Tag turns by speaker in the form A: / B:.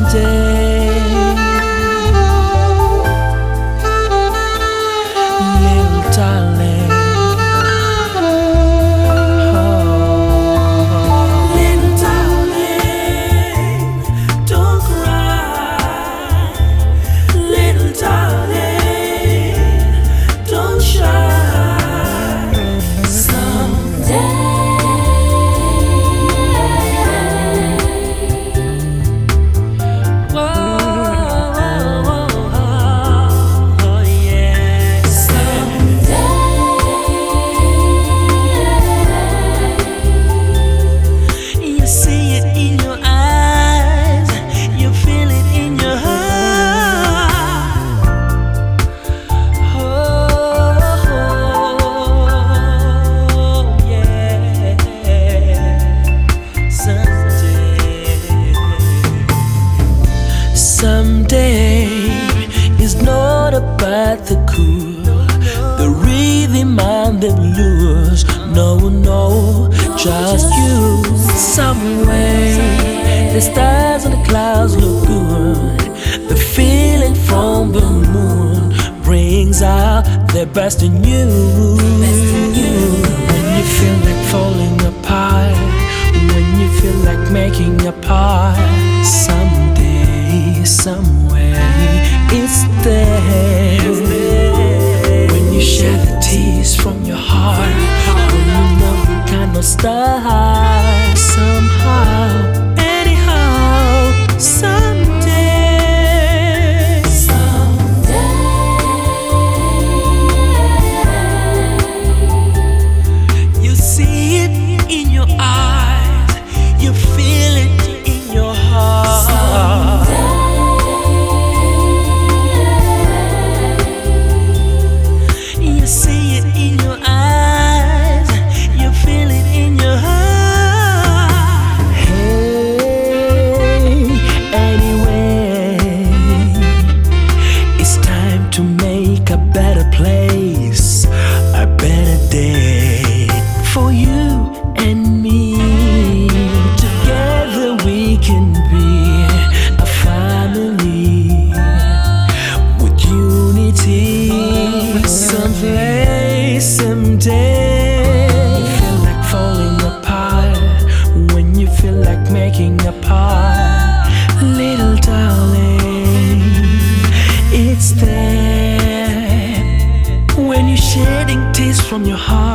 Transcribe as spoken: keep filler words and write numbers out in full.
A: someday. Little darling, oh. Little darling, don't cry. Little darling, don't shy. Someday someday is not about the cool, the rhythm and the blues. No, no, just you. Somewhere the stars and the clouds look good. The feeling from the moon brings out the best in you. When you feel like falling apart, when you feel like making a part, someday, somewhere, it's there. When you share the tears from your heart, when you know you cannot start, somehow, anyhow, someday, someday, you see it in your eyes, you feel it in your heart. You see it in your eyes, you feel it in your heart. Hey, anyway, it's time to make a better place, a better day for you and me. Together we can be a family with unity. Someday, someday, you feel like falling apart, when you feel like making a part, little darling, it's there. When you're shedding tears from your heart,